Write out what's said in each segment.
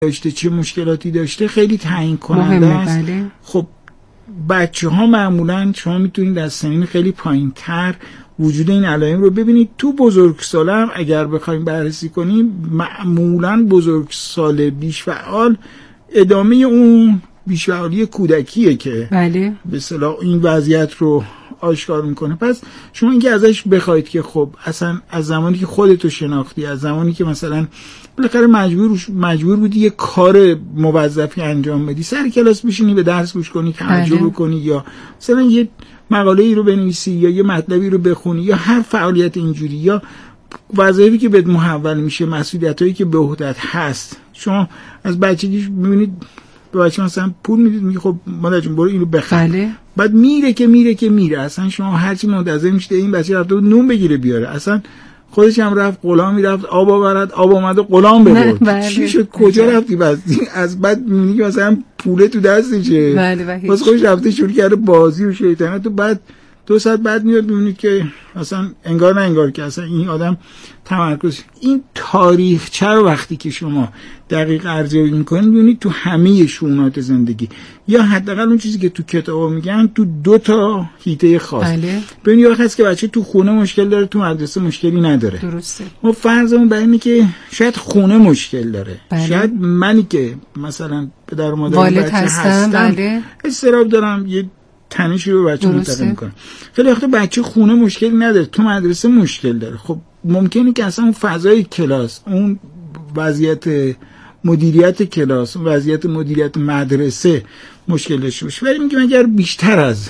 داشته، چه مشکلاتی داشته خیلی تعیین کننده است. بله. خب بچه‌ها معمولاً شما میتونید از سنین خیلی پایین‌تر وجود این علائم رو ببینید. تو بزرگسال هم اگر بخوایم بررسی کنیم، معمولاً بزرگسال بیش فعال ادامه اون بیش فعالی کودکیه که بله به اصطلاح این وضعیت رو آشکار میکنه. پس شما اینکه ازش بخواید که خب اصلا از زمانی که خودتو شناختی، از زمانی که مثلا بالاخره مجبور بودی یه کار موظفی انجام بدی، سر کلاس بشینی به درس گوش کنی، توجه بکنی، یا مثلا یه مقاله ای رو بنویسی یا یه مطلبی رو بخونی یا هر فعالیت اینجوری، یا وظایفی که بهت محول میشه، مسئولیتایی که به عهدت هست، شما از بچگی میبینید به بچه مثلا پول میدید، میگه خب مادر جون برو اینو بخر. بله. بعد میره اصلا شما هرچی منتظر میشید این بچه رفته بود نون بگیره بیاره، اصلا خودش هم رفت غلام میرفت آب آورد، آب اومد و غلام ببرد. چی شد کجا رفتی؟ بس از بعد میگه مثلا پول تو دستشه، بس خودش رفته شروع کرده بازی و شیطنت، و بعد 2 ساعت بعد میاد میبینید که اصلا انگار نه انگار که اصلا این آدم تمرکز. این تاریخچه رو وقتی که شما دقیق ارزیابی میکنید میبینید تو همه شؤونات زندگی، یا حداقل اون چیزی که تو کتابا میگن تو 2 تا حیطه خاص. ببینید وقتی هست که بچه تو خونه مشکل داره، تو مدرسه مشکلی نداره. درسته. ما فرضمون بر اینه که شاید خونه مشکل داره. شاید منی که مثلا پدر و مادر بچه هستم استراب دارم، یه تنشی رو بچه منتقل میکنه. خیلی وقتا بچه خونه مشکلی نداره، تو مدرسه مشکل داره. خب ممکنه که اصلا اون فضای کلاس، اون وضعیت مدیریت کلاس، اون وضعیت مدیریت مدرسه مشکل داشته باشه. ولی میگم اگر بیشتر از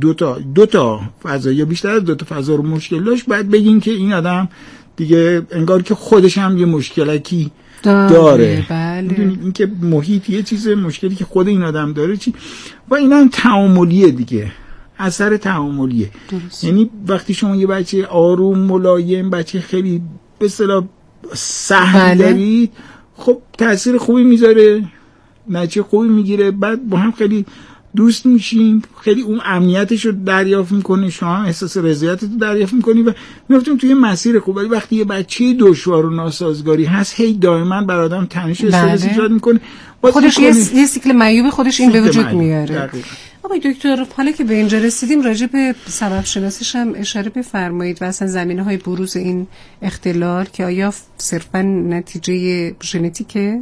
2 تا فضا یا بیشتر از 2 تا فضا رو مشکل داشت، بعد بگین که این آدم دیگه انگار که خودش هم یه مشکلکی داره. بله. این که محیط یه چیز، مشکلی که خود این آدم داره چی، و اینا هم تعاملیه دیگه، اثر تعاملیه. یعنی وقتی شما یه بچه آروم ملایم، بچه خیلی به اصطلاح سهل دارید، خب تاثیر خوبی میذاره، نتیجه خوبی میگیره، بعد با هم خیلی دوست میشیم، خیلی اون امنیتش رو دریافت میکنه، شما هم احساس رضایت رو دریافت میکنی و میفتیم توی مسیر خوب. ولی وقتی یه بچه دشوار و ناسازگاری هست، هی دائما بر آدم تنش استرس ایجاد میکنه، خودش یه سیکل معیوب خودش این به وجود میاره. آقای دکتر، حالا که به اینجا رسیدیم راجع به سبب شناسیش هم اشاره بفرمایید و اصلا زمینه‌های بروز این اختلال که آیا صرفا نتیجه ژنتیکه؟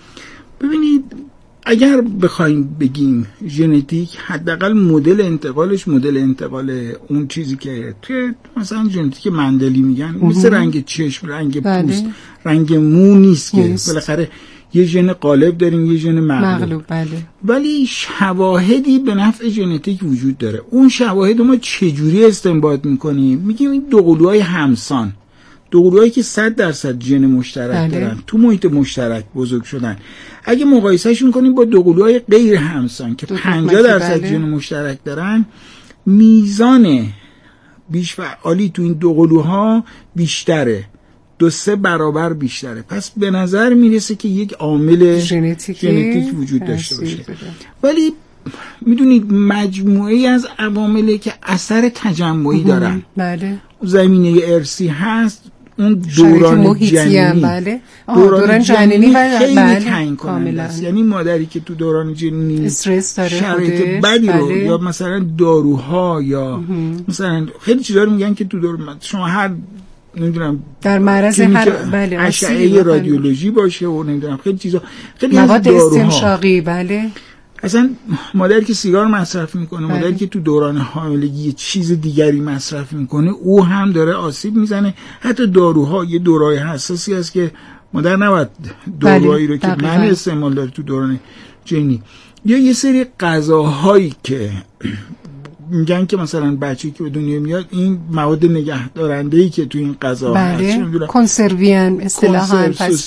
ببینید اگر بخوایم بگیم ژنتیک، حداقل مدل انتقالش مدل انتقال اون چیزی که توی مثلا ژنتیک مندلی میگن، مثل رنگ چشم، رنگ پوست، رنگ مو نیست که بالاخره یه ژن غالب داریم، یه ژن مغلوب. بله. ولی شواهدی به نفع ژنتیک وجود داره. اون شواهد ما چجوری استنباط میکنیم؟ میگیم این 2 قلوهای همسان، 2 قلوهایی که 100% ژن مشترک دارن، تو محیط مشترک بزرگ شدن، اگه مقایسهشون کنیم با 2 قلوهای غیر همسان که 50% ژن مشترک دارن، میزان بیش فعالی تو این 2 قلوها بیشتره، 2-3 برابر بیشتره. پس به نظر میرسه که یک عامل ژنتیک وجود داشته باشه. ولی میدونید مجموعه از عواملی که اثر تجمعی دارن. بله. زمینه ارثی هست، اون دوران جنینی، بله. دوران جنینی خیلی تعیین کننده است. یعنی مادری که تو دوران جنینی استرس داره، شرایط بدی رو یا مثلا داروها یا مثلا خیلی چیزا رو میگن که تو دوران شما هر نمیدونم در معرض هر اشعه رادیولوژی باشه و نمیدونم خیلی چیزا، خیلی مواد استنشاقی. بله. اصلا مادری که سیگار مصرف میکنه، مادری که تو دوران حاملگی چیز دیگری مصرف میکنه، او هم داره آسیب میزنه. حتی داروها، یه داروهای حساسی هست که مادر نباید داروهایی رو که من استعمال داره تو دوران جنینی، یا یه سری غذاهایی که میگن که مثلا بچه‌ای که به دنیا میاد این مواد نگهدارنده‌ای که تو این غذا هست، کنسرویان اصطلاحاً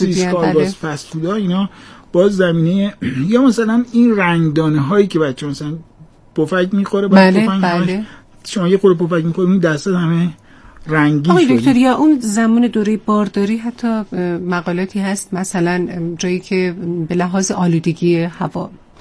فست فود، اینا باز زمینه، یا مثلا این رنگدانه‌هایی که بچه مثلا پفک میخوره، بله. شما یه خورده پفک میخوره این دستت همه رنگی شده. آقای دکتر، یا اون زمان دوره بارداری حتی مقالاتی هست مثلا جایی که به لحاظ آلودگی هوا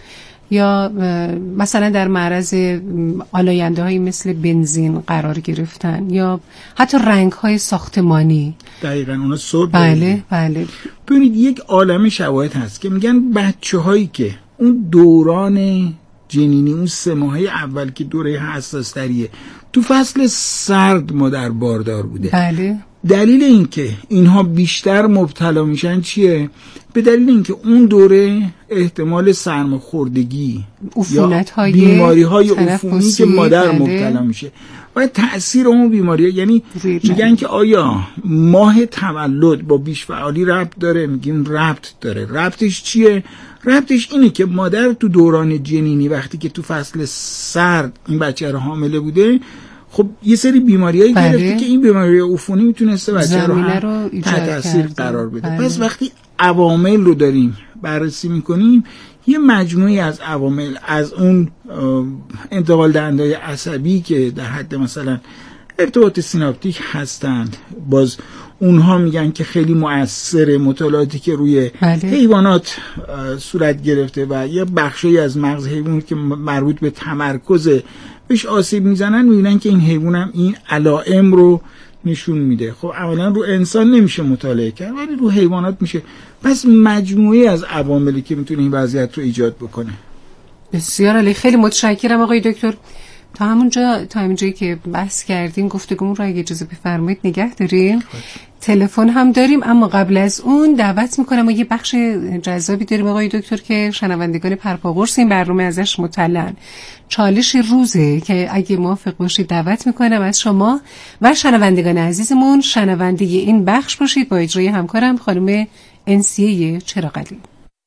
یا مثلا در معرض آلاینده هایی مثل بنزین قرار گرفتن یا حتی رنگ های ساختمانی. دقیقاً اونا صبح. بله. ببینید یک عالم شواهد هست که میگن بچه هایی که اون دوران جنینی، اون 3 ماهه اول که دوره حساس تریه، تو فصل سرد مادر باردار بوده. بله. دلیل این که اینها بیشتر مبتلا میشن چیه؟ به دلیل اینکه اون دوره احتمال سرماخوردگی یا بیماری‌های عفونی که مادر مبتلا میشه و تأثیر اون بیماری‌ها، یعنی میگن که آیا ماه تولد با بیش فعالی ربط داره؟ میگیم ربط داره. ربطش چیه؟ ربطش اینه که مادر تو دوران جنینی وقتی که تو فصل سرد این بچه رو حامله بوده، خب یه سری بیماریایی گرفته که این بیماری عفونی میتونسته بچه رو تحت تاثیر قرار بده. پس وقتی عوامل رو داریم بررسی میکنیم، یه مجموعی از عوامل، از اون انتقال دهنده‌های عصبی که در حد مثلا ارتباط سیناپتیک هستند، باز اونها میگن که خیلی مؤثره. مطالعاتی که روی حیوانات صورت گرفته و یه بخشی از مغز حیوان که مربوط به تمرکز بهش آسیب میزنن، میبینن که این حیوان هم این علائم رو نشون میده. خب اولا رو انسان نمیشه مطالعه کرد ولی رو حیوانات میشه. پس مجموعی از عواملی که میتونه این وضعیت رو ایجاد بکنه. بسیار عالی، خیلی متشکرم آقای دکتر. تا همونجایی که بحث کردیم گفتگومون رو اگه اجازه بفرمایید نگه داریم. تلفن هم داریم، اما قبل از اون دعوت میکنم و یه بخش جذابی داریم آقای دکتر که شنوندگان پرپاقرص این برنامه ازش مطلعن. چالش روزه که اگه موافق باشید دعوت میکنم از شما و شنوندگان عزیزمون شنونده این بخش باشید با اجرای همکارم خانم انسیه چراغلی.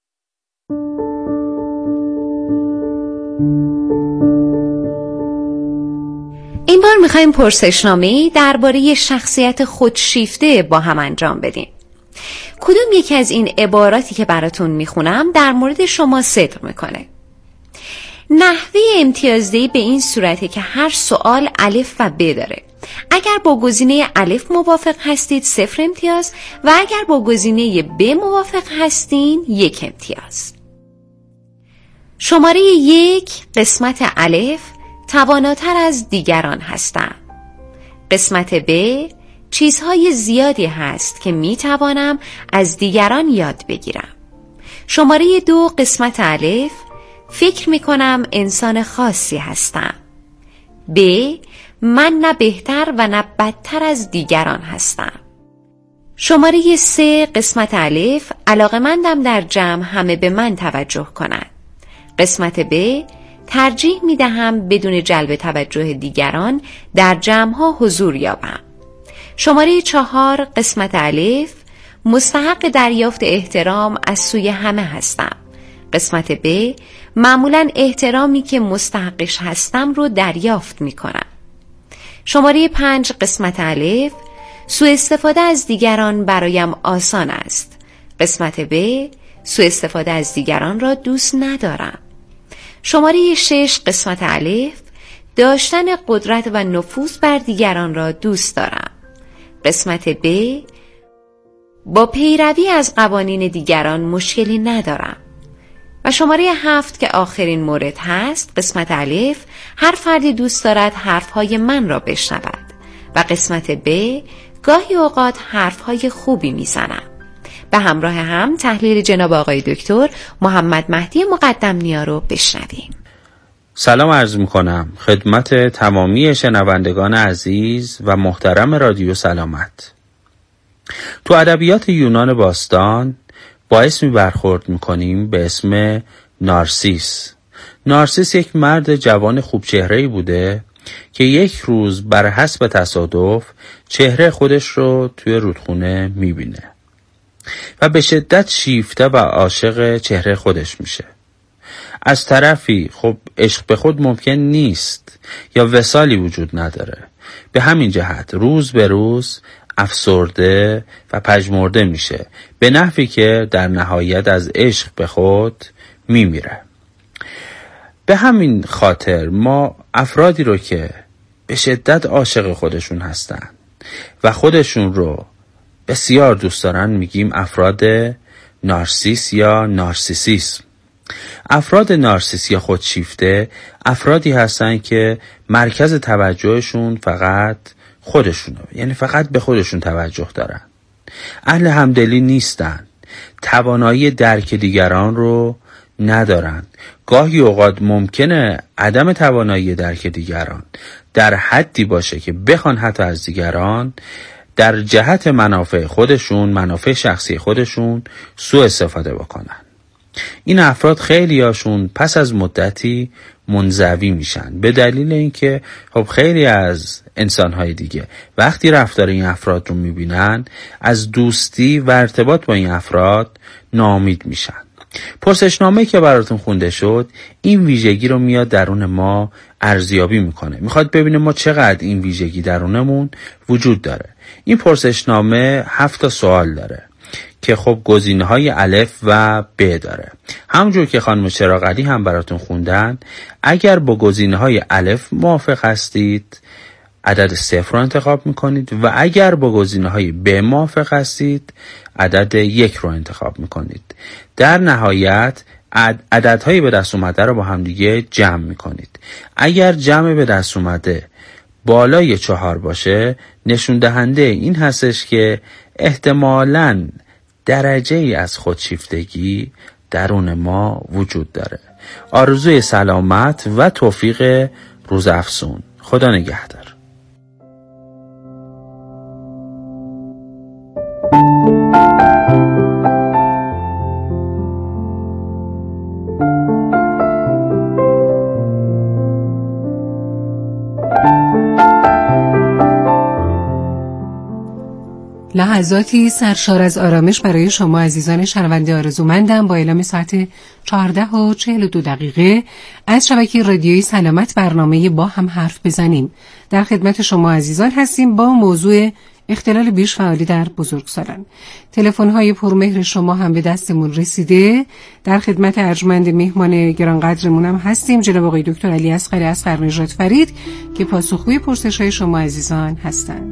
این بار میخوایم پرسشنامه‌ای درباره شخصیت خودشیفته با هم انجام بدیم. کدوم یکی از این عباراتی که براتون میخونم در مورد شما صدق میکنه؟ نحوه امتیازدهی به این صورته که هر سوال الف و ب داره. اگر با گزینه الف موافق هستید 0 امتیاز و اگر با گزینه ب موافق هستین 1 امتیاز. شماره 1 قسمت الف تواناتر از دیگران هستم. قسمت ب چیزهای زیادی هست که می توانم از دیگران یاد بگیرم. شماره 2 قسمت الف فکر می کنم انسان خاصی هستم. ب من نه بهتر و نه بدتر از دیگران هستم. شماره 3 قسمت الف علاقه‌مندم در جمع همه به من توجه کنند. قسمت ب ترجیح می دهم بدون جلب توجه دیگران در جمع‌ها حضور یابم. شماره 4 قسمت الف مستحق دریافت احترام از سوی همه هستم. قسمت ب معمولاً احترامی که مستحقش هستم رو دریافت می کنم. شماره 5 قسمت الف سوء استفاده از دیگران برایم آسان است. قسمت ب سوء استفاده از دیگران را دوست ندارم. شماره 6 قسمت الف داشتن قدرت و نفوذ بر دیگران را دوست دارم. قسمت ب با پیروی از قوانین دیگران مشکلی ندارم. و شماره 7 که آخرین مورد هست قسمت الف هر فردی دوست دارد حرفهای من را بشنود و قسمت ب گاهی اوقات حرفهای خوبی میزنم. به همراه هم تحلیل جناب آقای دکتر محمد مهدی مقدم نیا رو بشنویم. سلام عرض میکنم خدمت تمامی شنوندگان عزیز و محترم رادیو سلامت. تو ادبیات یونان باستان با اسمی برخورد میکنیم به اسم نارسیس. نارسیس یک مرد جوان خوب چهره‌ای بوده که یک روز بر حسب تصادف چهره خودش رو توی رودخونه میبینه و به شدت شیفته و عاشق چهره خودش میشه. از طرفی خب عشق به خود ممکن نیست یا وصالی وجود نداره. به همین جهت روز به روز افسرده و پژمرده میشه به نحوی که در نهایت از عشق به خود میمیره. به همین خاطر ما افرادی رو که به شدت عاشق خودشون هستن و خودشون رو بسیار دوست دارن میگیم افراد نارسیس یا نارسیسیسم. افراد نارسیس یا خودشیفته افرادی هستن که مرکز توجهشون فقط خودشونه، یعنی فقط به خودشون توجه دارن، اهل همدلی نیستن، توانایی درک دیگران رو ندارن. گاهی اوقات ممکنه عدم توانایی درک دیگران در حدی باشه که بخوان حتی از دیگران در جهت منافع خودشون، منافع شخصی خودشون سوء استفاده بکنن. این افراد خیلی هاشون پس از مدتی منزوی میشن، به دلیل اینکه خب خیلی از انسانهای دیگه وقتی رفتار این افراد رو میبینن از دوستی و ارتباط با این افراد ناامید میشن. پرسشنامه‌ای که براتون خونده شد این ویژگی رو میاد درون ما ارزیابی میکنه، میخواد ببینه ما چقدر این ویژگی درونمون وجود داره. این پرسشنامه 7 سوال داره که خب گزینه‌های الف و ب داره. همونجور که خانم چراغعلی هم براتون خوندن، اگر با گزینه‌های الف موافق هستید عدد 0 رو انتخاب میکنید و اگر با گزینه‌های ب موافق هستید عدد 1 رو انتخاب میکنید. در نهایت عددهای به دست اومده رو با هم دیگه جمع میکنید. اگر جمع به دست اومده بالای 4 باشه نشون دهنده این هستش که احتمالاً درجه ای از خودشیفتگی درون ما وجود داره. آرزوی سلامت و توفیق روزافزون. خدا نگهدار. لحظاتی سرشار از آرامش برای شما عزیزان شنونده آرزومندم با اعلام ساعت 14:42 از شبکه رادیویی سلامت برنامه با هم حرف بزنیم در خدمت شما عزیزان هستیم با موضوع اختلال بیش‌فعالی در بزرگسالان. تلفن‌های پرمهر شما هم به دستمون رسیده. در خدمت ارجمند مهمان گرانقدرمون هم هستیم جناب آقای دکتر علی اصغری اصغرنژاد فرید که پاسخگوی پرسش‌های شما عزیزان هستند.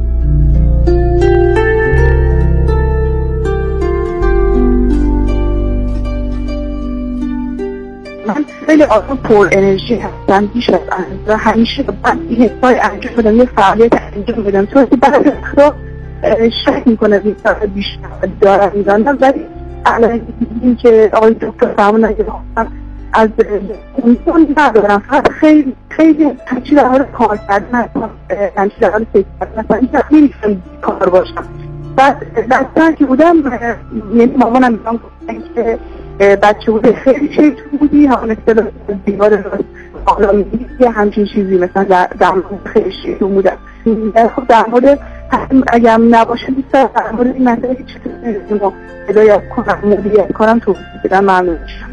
من خیلی آدم پر انرژی هستم بیش از اندازه، همیشه من این حسای انجام بدم، یه فعالیت انجام بدم چون بعد وقتا شک میکنه بیشتر دارم میدانم، ولی الان این که آقای دکتر فرمودن که از اون ندارم، فقط خیلی همچی در حال کار کردن هستم، همچی در حال فکر کردن هستم، این که نمیشم کار باشم. بعد دستان که بودم یعنی مامانم میدونم گفتن که بچه بوده خیلی چه بودی همون اصطلاح دیوار راست حالا میدید یه همچین چیزی مثلا در مورد خیلی شیطون بودن. خب در مورد اگر نباشه بیستر در مورد این مسئله که چطور ما هدایت کنم مدیریت کنم توضیح بدم ممنون میشم.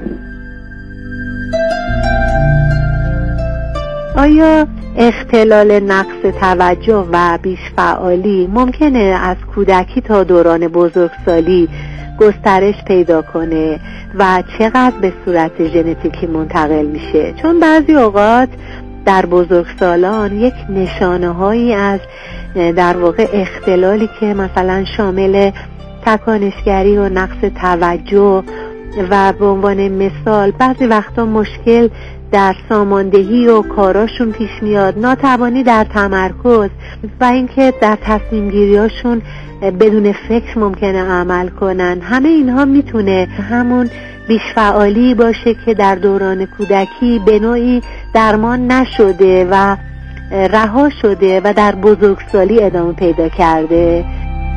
آیا اختلال نقص توجه و بیش‌فعالی ممکنه از کودکی تا دوران بزرگسالی گسترش پیدا کنه و چقدر به صورت ژنتیکی منتقل میشه؟ چون بعضی اوقات در بزرگسالان یک نشانه‌هایی از در واقع اختلالی که مثلا شامل تکانشگری و نقص توجه و به عنوان مثال بعضی وقتا مشکل در ساماندهی و کاراشون پیش میاد، ناتوانی در تمرکز و اینکه در تصمیم گیریاشون بدون فکر ممکنه عمل کنن، همه اینها میتونه همون بیش‌فعالی باشه که در دوران کودکی به نوعی درمان نشده و رها شده و در بزرگسالی ادامه پیدا کرده.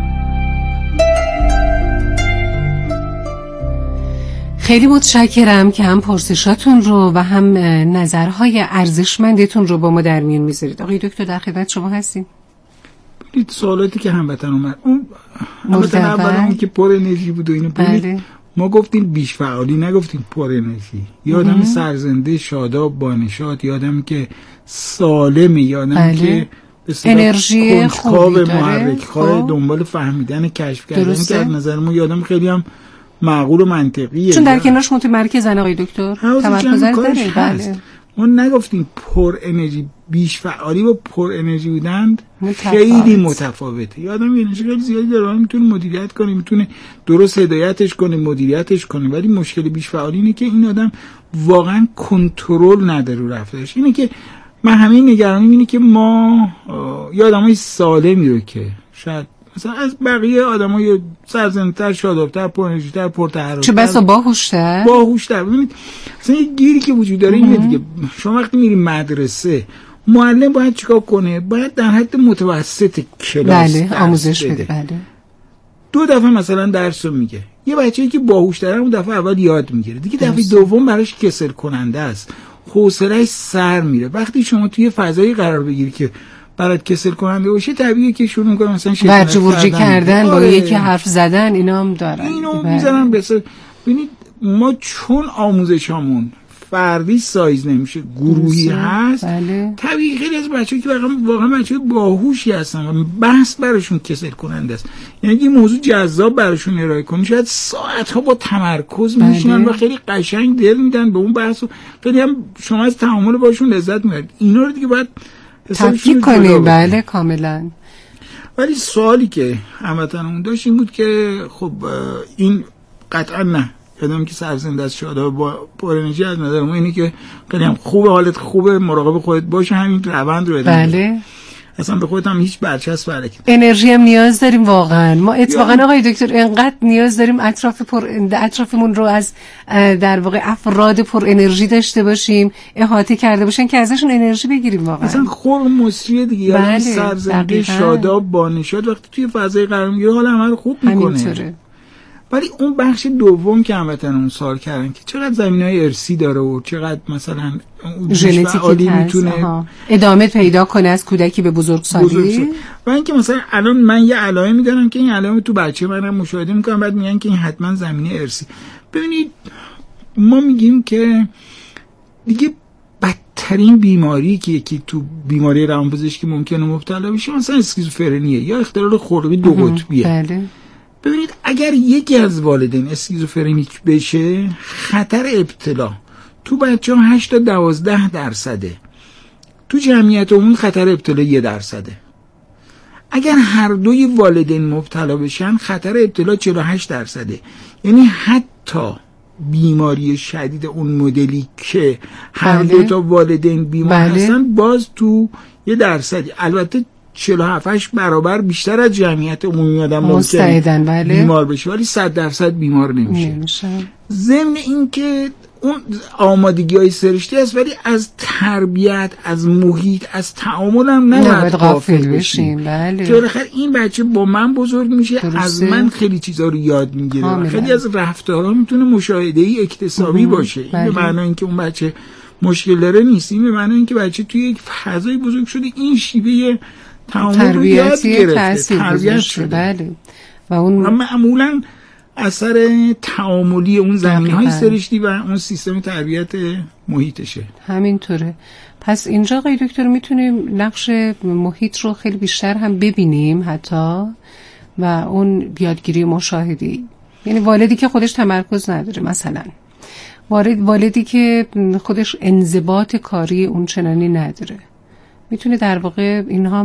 خیلی متشکرم که هم پرسشاتون رو و هم نظرهای ارزشمندتون رو با ما در میون میذارید. آقای دکتر در خدمت شما هستیم. ببینید سوالاتی که هموطن اومد اون اول که پر انرژی بود و اینو ببینید ما گفتیم بیش فعالی نگفتیم پر انرژی. یه آدم سرزنده شاداب بانشاد، یه آدمی که سالمه، یه آدمی که انرژی خوبی داره، محرک خواه دنبال فهمیدن کشف کردن که از نظر ما یه آدم خیلی هم معقول و منطقیه، چون در کنارش متمرکزن آقای دکتر، تمرکز داره. بله ما نگفتیم پر انرژی، بیش فعالی با پر انرژی بودند خیلی متفاوته. یادم انرژی خیلی زیادی داره، میتونه مدیریت کنه، میتونه درست هدایتش کنه، مدیریتش کنه، ولی مشکل بیش فعالی اینه که این آدم واقعا کنترل نداره رو رفتارش. اینه که من همین نگرانیم اینه که ما یه آدمای سالمی رو که شاید مثلا از بقیه آدمای سرزنده‌تر، شاداب‌تر، پر انرژی‌تر، پرتحرک‌تر، چه بسا باهوش‌تر. ببینید مثلا یه گیری که وجود داره اینه دیگه. شما وقتی میری مدرسه، معلم باید چیکار کنه؟ باید در حد متوسط کلاس آموزش بده. بله. 2 دفعه مثلا درس رو میگه. یه بچه‌ای که باهوش‌تره اون دفعه اول یاد میگیره. دیگه دفعه دوم براش کسل کننده است. حوصله‌اش سر میره. وقتی شما توی فضایی قرار بگیری که برات کسل کننده باشه، طبیعیه که شروع می‌کنه مثلا ورجه کردن با یکی حرف زدن، اینا هم دارن. اینو میذارن بسیار. ببینید ما چون آموزشامون فردی سایز نمیشه، گروهی هست، طبیعی خیلی از بچه‌ها که واقعا بچه‌ها باهوشی هستن و بحث براشون کسل کننده است. یعنی این موضوع جذاب براشون ارائه کنی، شاید ساعت‌ها با تمرکز میشینن و خیلی قشنگ دل میدن به اون بحث و خیلی هم شما از تعامل باشون لذت میبرید. اینا رو دیگه باید تفکیک کنیم. بله کاملا. ولی سوالی که هموطنمون داشت این بود که خب این قطعا نه، یادم که سرزنده از شاداب با پر انرژی از نظر ما اینه که خیلی هم خوبه، حالت خوبه، مراقب خودت باشه، همین روند رو ادامه بده. بله. اصلا به خودت هم هیچ برچسب نکنی. انرژی هم نیاز داریم واقعا. ما اتفاقا آقای دکتر اینقدر نیاز داریم اطرافمون رو از در واقع افراد پر انرژی داشته باشیم، احاطه کرده باشن که ازشون انرژی بگیریم واقعا. اصلا خلق مصری دیگه. بله. سرزنده شاداب با نشاط وقتی توی فضای قرار میگیره حال همه رو خوب میکنه. همینطوره. ولی اون بخش دوم که هموطنمون سوال کردن که چقدر زمینه‌های ارثی داره و چقدر مثلا ژنتیکی میتونه ادامه پیدا کنه از کودکی به بزرگسالی. و اینکه مثلا الان من یه علائمی میدارم که این علائم تو بچه منم مشاهده میکنم، بعد میگن که این حتما زمینه ارثی. ببینید ما میگیم که دیگه بدترین بیماری که یکی تو بیماری روانپزشکی ممکنه مبتلا بشه مثلا اسکیزوفرنیه یا اختلال خلقی دو قطبیه. بله. ببینید اگر یکی از والدین اسکیزوفرنیک بشه، خطر ابتلا تو بچه‌ها 8 تا 12%، تو جمعیت عمومی خطر ابتلا 1%. اگر هر دوی والدین مبتلا بشن خطر ابتلا 48%. یعنی حتی بیماری شدید اون مدلی که هر دو تا والدین بیمار هستن باز تو 1%. البته 47 برابر بیشتر از جمعیت عمومی آدم ممکنه بیمار بشه، ولی 100% بیمار نمیشه. ضمن این که اون آمادگی‌های سرشتی است، ولی از تربیت، از محیط، از تعامل هم نباید غافل بشیم. بله. که بالاخره این بچه با من بزرگ میشه، از من خیلی چیزا رو یاد میگیره. خیلی از رفتارها میتونه مشاهده‌ای اکتسابی باشه. این به معنی اینکه اون بچه مشکل داره نیست، این به معنی اینکه بچه توی یک فضای بزرگ شده، این شیوه تعامل رو یاد گرفته، تربیت شده. بله. و اون معمولاً اثر تعاملی اون زمینه‌های سرشتی و اون سیستم تربیت محیطشه. همینطوره. پس اینجا آقای دکتر میتونیم نقش محیط رو خیلی بیشتر هم ببینیم حتی، و اون یادگیری مشاهده‌ای. یعنی والدی که خودش تمرکز نداره، مثلا والدی که خودش انضباط کاری اون چنانی نداره، میتونه در واقع اینها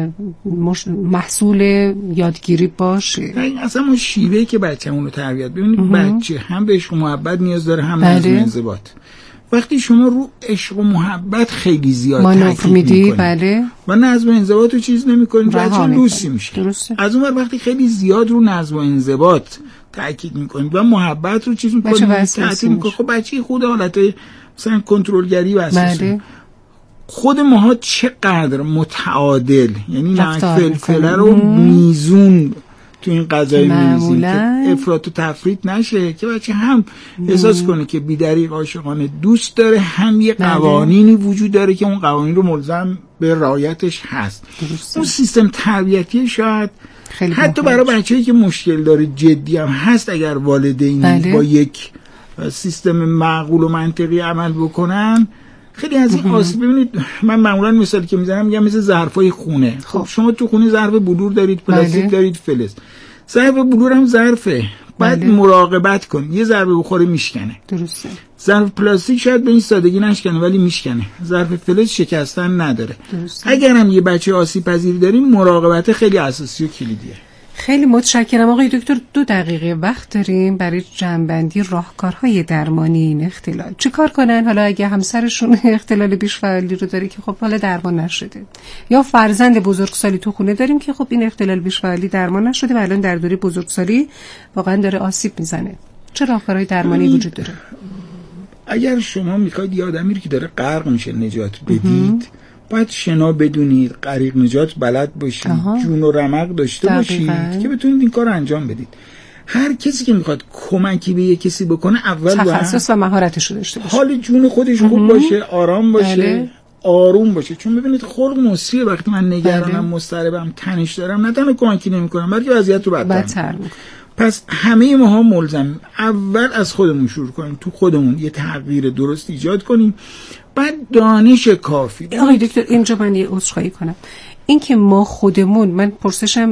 محصول یادگیری باشه. اصلا اون شیوهی که بچه‌مون رو تربیت، ببینید بچه هم به عشق و محبت نیاز داره، هم به انضباط. وقتی شما رو عشق و محبت خیلی زیاد تاکید می‌کنید و نظم و انضباط رو چیز نمی‌کنید، بچه لوسی میشه. از اون ور وقتی خیلی زیاد رو نظم و انضباط تاکید می‌کنید و محبت رو چیز می‌کنید، تعطیل می‌کنید، خب بچه خود حالت مثلا کنترلگری واسه خود ماها چقدر متعادل، یعنی نمک فلفله رو میزون تو این غذای میزی که افراط و تفریط نشه، که بچه هم احساس کنه که بی‌دریغ عاشقانه دوست داره، هم یه قوانینی وجود داره که اون قوانین رو ملزم به رعایتش هست. اون سیستم تربیتی شاید حتی برای بچه‌ای که مشکل داره جدی هم هست، اگر والدین با یک سیستم معقول و منطقی عمل بکنن، خیلی از این آسیب. ببینید من معمولا مثالی که میزنم میگم مثل ظرفای خونه. خب شما تو خونه ظرف بلور دارید، پلاستیک دارید، فلز. ظرف بلور هم ظرفه، باید مراقبت کن. یه ضربه بخوره میشکنه. درسته. ظرف پلاستیک شاید به این سادگی نشکنه ولی میشکنه. ظرف فلز شکستن نداره. اگر هم یه بچه آسیب پذیر داریم مراقبت خیلی اساسی و کلیدیه. خیلی متشکرم آقای دکتر. 2 دقیقه وقت داریم برای جمع‌بندی راهکارهای درمانی این اختلال. چه کار کنن حالا اگه همسرشون اختلال بیش فعالی رو داره که خب حالا درمان نشده، یا فرزند بزرگسالی تو خونه داریم که خب این اختلال بیش فعالی درمان نشده و الان در دوره بزرگسالی واقعا داره آسیب میزنه، چه راهکارهای درمانی وجود داره؟ اگر شما میخواید یه آدمی رو که داره غرق میشه نجات بدید، باید شنا بدونید، غریق نجات بلد باشید، جون و رمق داشته باشید که بتونید این کار انجام بدید. هر کسی که میخواد کمکی به یه کسی بکنه اول تخصص و مهارتش رو داشته باشه، حال جون خودش خوب باشه، آرام باشه، آروم باشه. چون ببینید خلق مسریه، وقتی من نگرانم، مضطربم، تنش دارم، نه تنها کمکی نمیکنم بلکه وضعیت رو بدتر میکنم. پس همه ماها ملزم اول از خودمون شروع کنیم، تو خودمون یه تغییر درست ایجاد کنیم، بعد دانش کافی. آقای دکتر اینجا من یه عذرخواهی کنم، این که ما خودمون، من پرسشم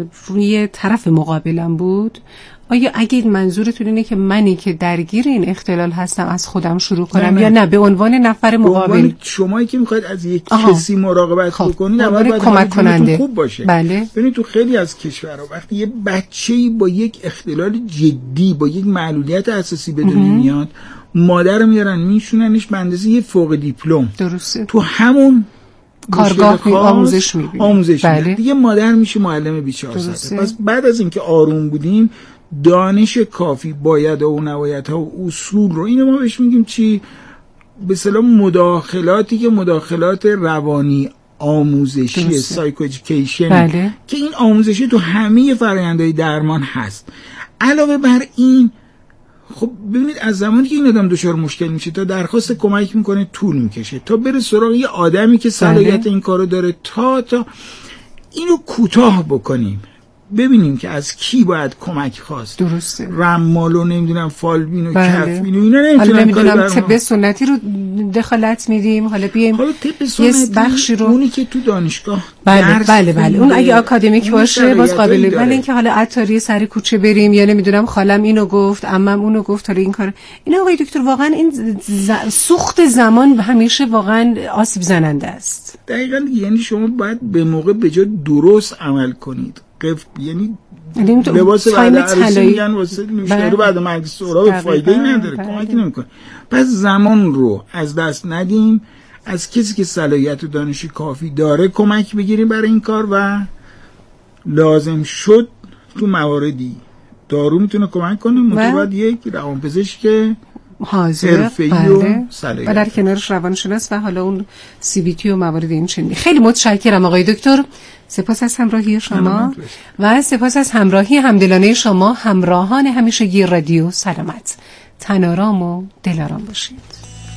روی طرف مقابلم بود، آیا اگه منظورتون اینه که منی که درگیر این اختلال هستم از خودم شروع کنم یا نه به عنوان نفر مقابل؟ شمایی که میخواید از یک کسی مراقبت بکنید اول باید کمک کننده خوب باشه. بله. ببینید تو خیلی از کشورها وقتی یه بچه‌ای با یک اختلال جدی، با یک معلولیت اساسی به دنیا میاد، مادر میارن میشوننش به اندازه یه فوق دیپلم. درسته. تو همون کارگاه آموزش میبینه. دیگه مادر میشه معلم بیچاره. پس بعد از اینکه آروم بودیم، دانش کافی، باید و نباید ها و اصول رو، اینو ما بهش میگیم چی؟ به اصطلاح مداخلاتی که مداخلات روانی آموزشی، سایکو ادویکیشن، که این آموزشی تو همه فرآیندهای درمان هست. علاوه بر این خب ببینید از زمانی که این آدم دچار مشکل میشه تا درخواست کمک میکنه طول میکشه، تا بره سراغ یه آدمی که صلاحیت این کارو داره، تا اینو کوتاه بکنیم، ببینیم که از کی باید کمک خواست. درسته. رمالو نمیدونم فالبین و کفبین و اینا نمیدونم طب سنتی رو دخالت میدیم، حالا بیایم یه بخشی رو، اونی که تو دانشگاه بله اون اگه آکادمیک باشه باز قابله، ولی اینکه حالا عطاری سر کوچه بریم یا نمیدونم خالم اینو گفت، عمم اونو گفت، حالا این کار، این آقای دکتر واقعا این سوخت زمان همیشه واقعا آسیب زننده است. دقیقاً. یعنی شما باید به موقع به جا درست عمل کنید. یعنی لباس بعد عروسی میگن واسه نوشدارو بعد مرگ سهراب فایده‌ای نداره، کمکی نمیکنه. پس زمان رو از دست ندیم، از کسی که صلاحیت و دانش کافی داره کمک بگیریم برای این کار، و لازم شد تو مواردی دارو میتونه کمک کنه، متوجه یک روانپزشک حرفه‌ای و صلاحیت و در کنارش روانشناس و حالا اون CBT و موارد این چنینی. خیلی متشکرم آقای دکتر، سپاس از همراهی شما و سپاس از همراهی همدلانه شما، همراهان همیشگی رادیو سلامت. تن‌آرام و دل‌آرام باشید.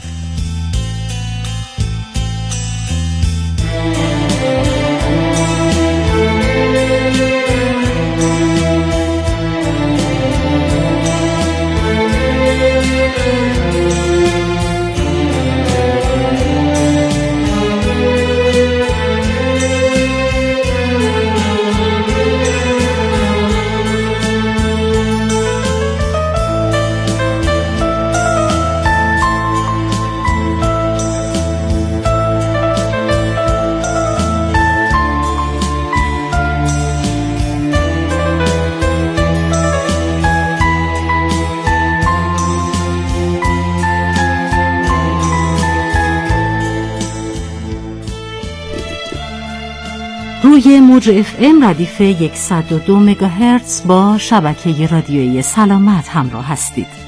روی موج FM ردیف 102 مگاهرتز با شبکه رادیویی سلامت همراه هستید.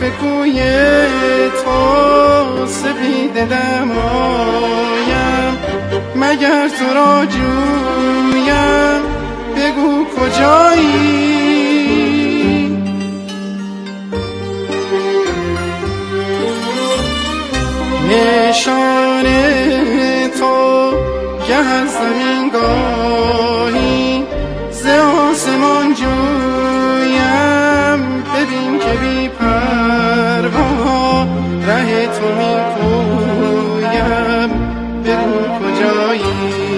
زلف کوی تو سپید دمایم، مگر تو را جویم بگو کجایی؟ نشان تو گه از زمین گاهی ز آسمان جویم، ببین که بی پروا ره تو می پویم، بگو کجایی؟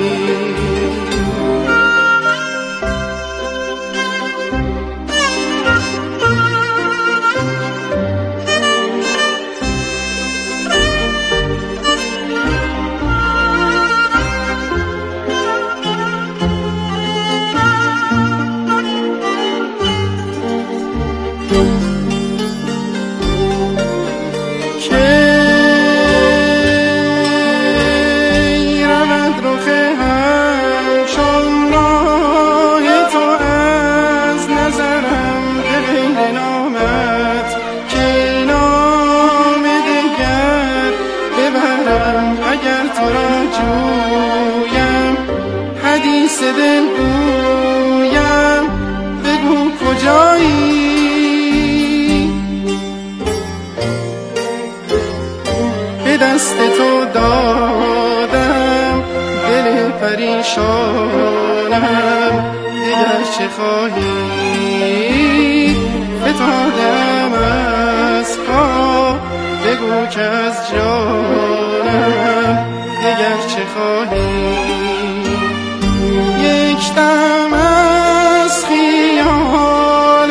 دل گویم بگو کجایی؟ به دست تو دادم دل پریشانم، دیگر چه خواهی؟ فتادم از پا بگو که از جانم، دیگر چه خواهی؟ یک دم از خیال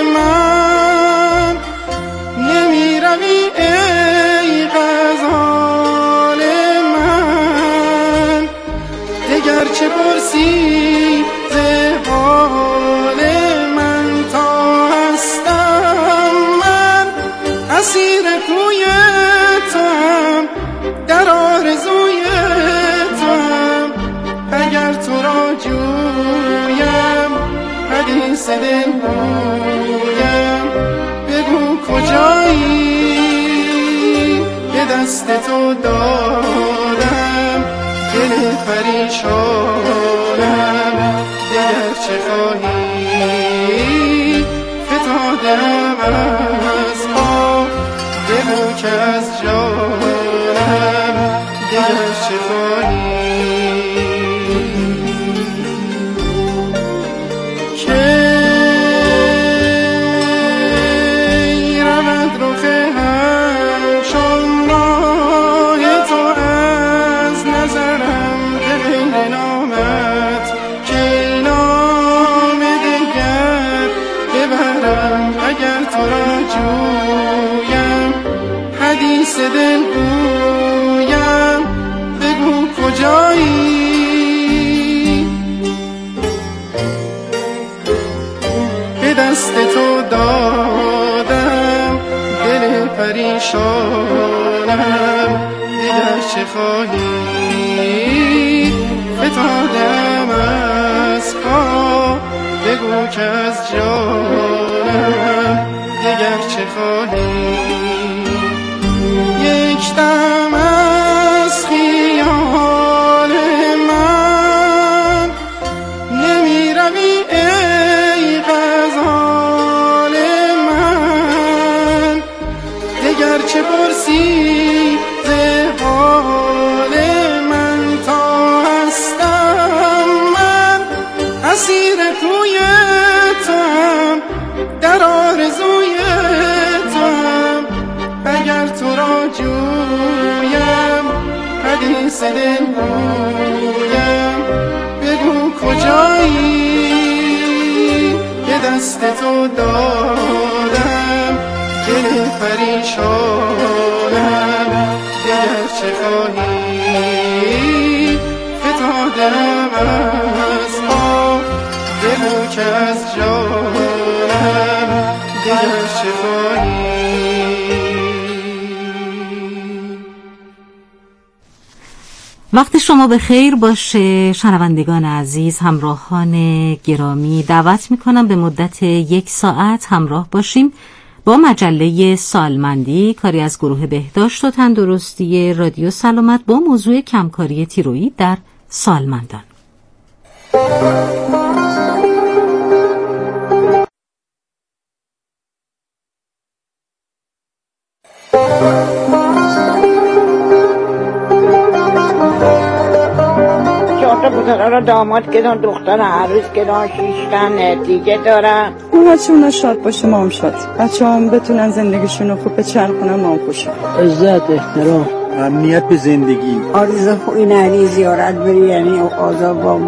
من نمی روی ای غزال من، دگر چه پرسی ز حال من؟ تا هستم من اسیر کوی توام، در آرزوی توام، اگر تو را جویم حدیث دل گویم بگو کجایی؟ به دست تو دادم دل پریشانم، دیگر چه خواهی؟ فتادم از پا بگو که از جانم، دیگر چه خواهی؟ حدیث دل گویم بگو کجایی؟ به دست تو دادم دل پریشانم، دیگر چه خواهی؟ فتادم از پا بگو که از جانم، دیگر چه خواهی؟ یک دم از خیال من نمی روی ای غزال من، دگر چه پرسی ز حال من؟ تا هستم من اسیر کوی توام، در آرزوی توام، اگر تو را جویم حدیث دل گویم بگو کجایی؟ به دست تو دادم دل پریشانم، دیگر چه خواهی؟ فتادم از پا بگو که از جانم، دیگر چه خواهی؟ وقت شما به خیر باشه شنوندگان عزیز، همراهان گرامی. دعوت میکنم به مدت 1 ساعت همراه باشیم با مجله سالمندی، کاری از گروه بهداشت و تندرستی رادیو سلامت با موضوع کمکاری تیروئید در سالمندان. پسرها رو داماد کردن، دختر عروس کردن، 6 تا دیگه دارن. اونا شاد باشه، ما هم شاد. بچه‌هام بتونن زندگیشون رو خوب بچرخونن، ما هم خوشیم. عزت، احترام، امنیت به زندگی. آرزو خوبی نری زیارت بری، یعنی آزاد با